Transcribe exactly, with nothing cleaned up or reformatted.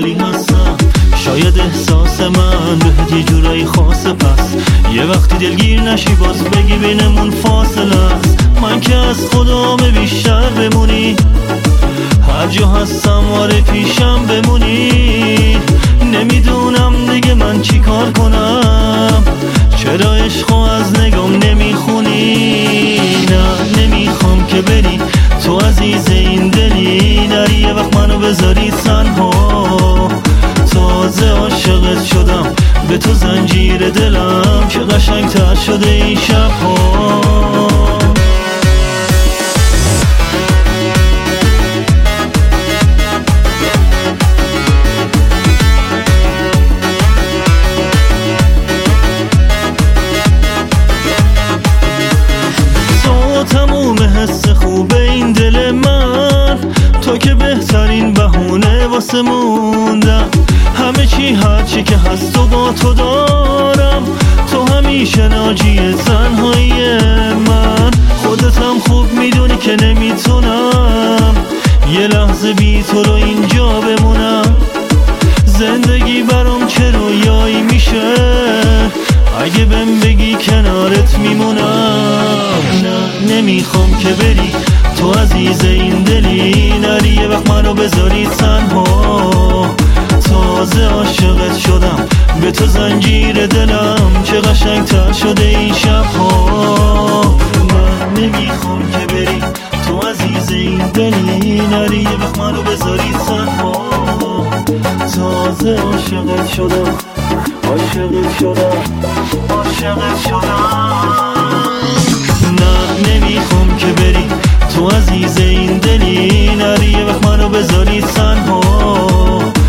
ولی هستم. شاید احساس من بهت یه جورایی خاصه، پس یه وقتی دلگیر نشی باز بگی بینمون فاصله است. من که از خدام بیشتر بمونی، هر جا هستم آره پیشم بمونی. نمیدونم دیگه من چی کار کنم، چرا عشقو از نگام نمیخونی. نه نمیخوام که بری، تو عزیز این دلی، نری یه وقت منو بذاری تنها. تازه عاشقت شدم، به تو زنجیر دلم که قشنگ تر شده این شبها. تموم حس خوب این دل من، تو که بهترین بهونه واسه موندن. همه چی هرچی که هست و با تو دارم، تو همیشه ناجی تنهایی من. خودتم خوب میدونی که نمیتونم یه لحظه بی تو رو اینجا بمونم. زندگی برام چه رویایی میشه اگه بهم بگی کنارت میمونم. نه نمیخوام که بری، تو عزیز این دلی، نری یه وقت منو بذاری تنها. تازه عاشقت شدم، به تو زنجیر دلم چه قشنگ تر شده این شبها. نه نمیخوام که بری، تو عزیز این دلی، نری یه وقت منو بذاری تنها. تازه عاشقت شدم، عاشقت شدم، عاشقت شدم. نه نمیخوام که بری، تو عزیز این دلی، نری یه وقت منو بذاری تنها.